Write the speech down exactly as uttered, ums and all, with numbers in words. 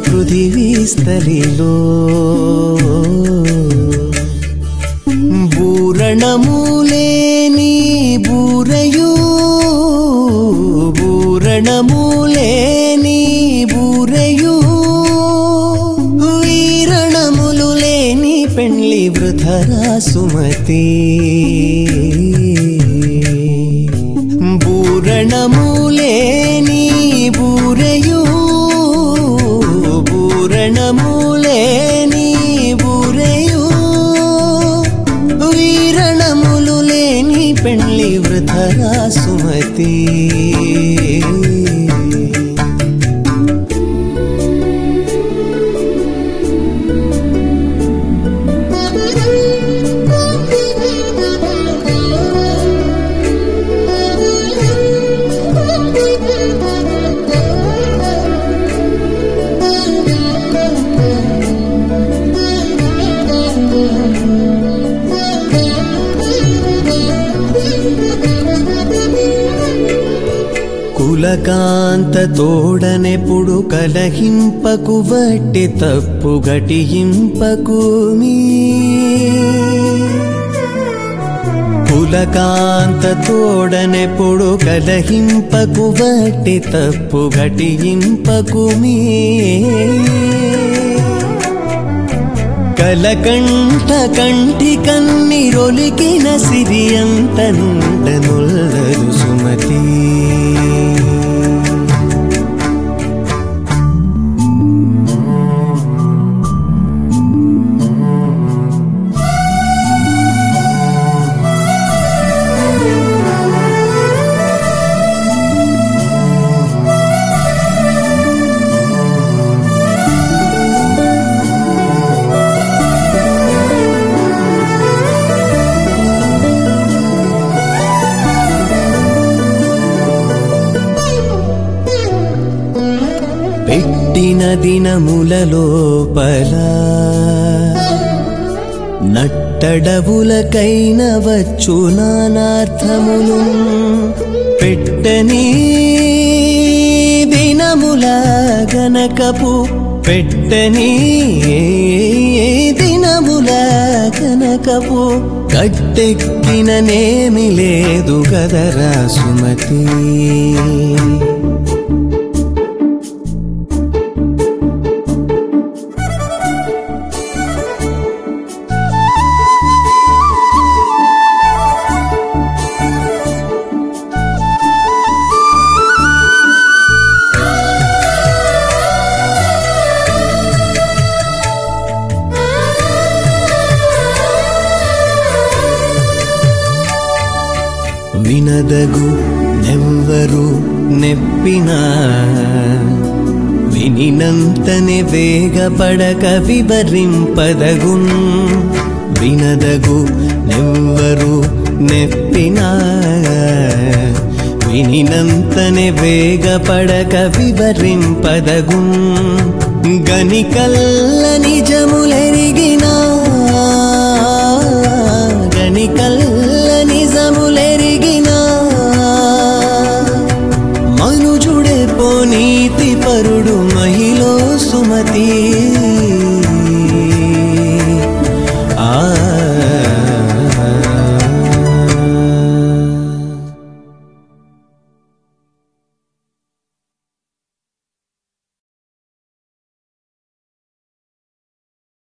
పృథివీస్థలిలో బూరణములేని బూరయు బూరణములేని బూరయు వీరణములు లేని పెండ్లి వృధరా సుమతి బూరణములేని బూరయు బూరణములేని బూరయు వీరణములు లేని పెండ్లి వృధరా సుమతి కులకాంత తోడనెప్పుడు కలహింపకు వట్టి తప్పు గటింపకు మీ కులకాంత తోడనెప్పుడు కలహింపకు వట్టి తప్పు గటింపకు మీ కలకంఠ కంటి కన్నిరొలికిన సిరియంత నుండనుల్లరు సుమతి పెట్టిన దినముల లోపల నట్టడవులకైన వచ్చు నానార్థములు పెట్టని దినముల గనకపు పెట్టని దినముల గనకపు గట్టెక్కిన నేమి లేదు గదరా సుమతి వినదగు నెవ్వరు నెప్పినా వినినంతనే వేగపడక వివరింపదగున్ వినదగు నెవ్వరు నెప్పినా వినినంతనే వేగపడక వివరింపదగున్ గనికల్ల నిజములెరిగినా గనికల్ల నిజములెరిగినా మనుజుడే పోనీతి పరుడు మహిళ సుమతి